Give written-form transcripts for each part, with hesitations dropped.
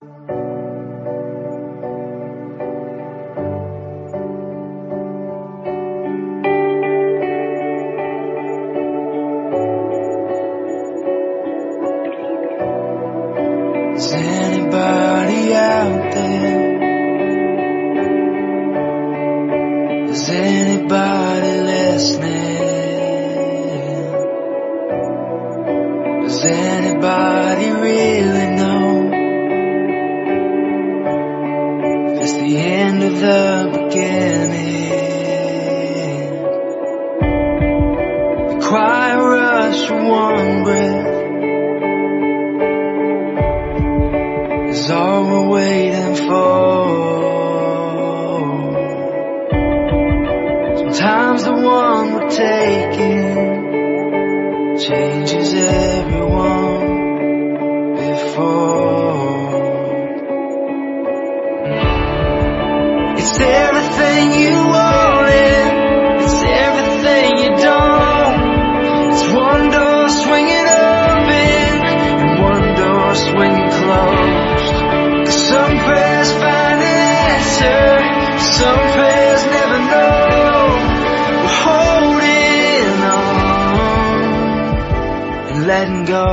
Is anybody out there? Is anybody listening? Does anybody really know if it's the end of the beginning? The quiet rush of one breath is all we're waiting for. Sometimes the one we're taking changes everyone before. It's everything you wanted, it's everything you don't. It's one door swinging open and one door swinging closed. 'Cause some prayers find an answer, some prayers never know. We're holding on and letting go.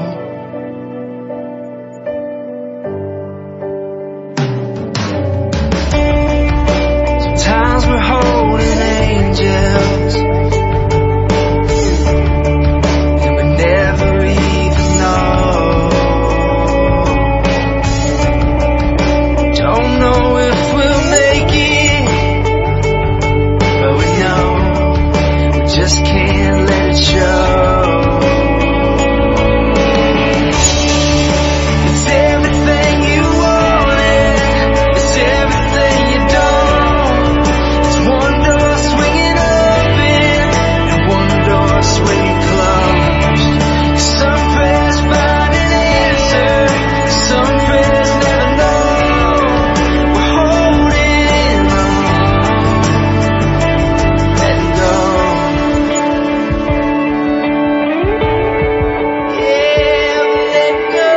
Sometimes we're holding angels and we never even know. Don't know if we'll make it, but we know we just can't let it show. It's everything you wanted, it's everything you don't. It's one door swinging open and one door swinging closed. Some prayers find an answer, some prayers never know. We're holding on, letting go. Yeah, let go.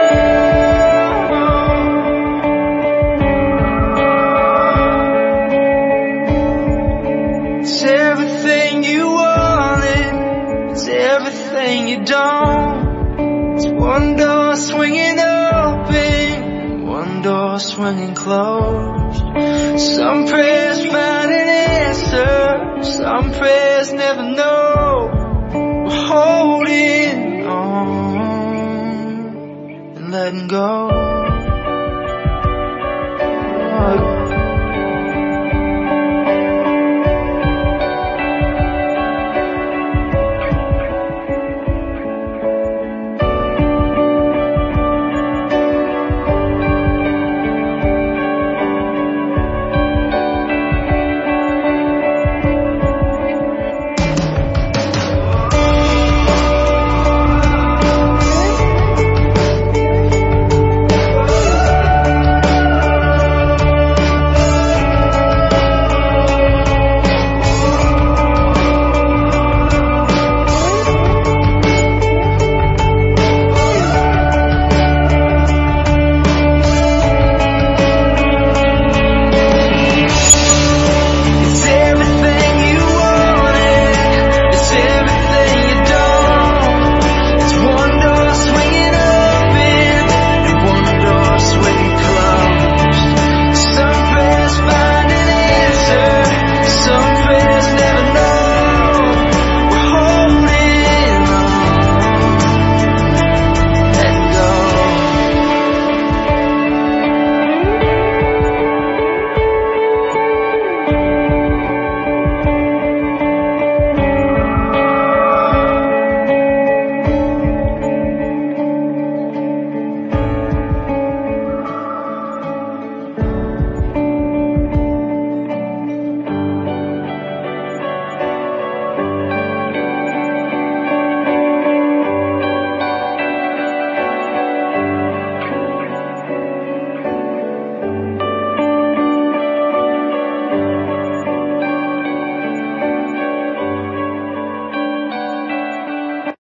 It's everything you wanted, it's everything you don't. It's one door swinging open, one door swinging closed. Some prayers find an answer, some prayers never know. We're holding on and letting go.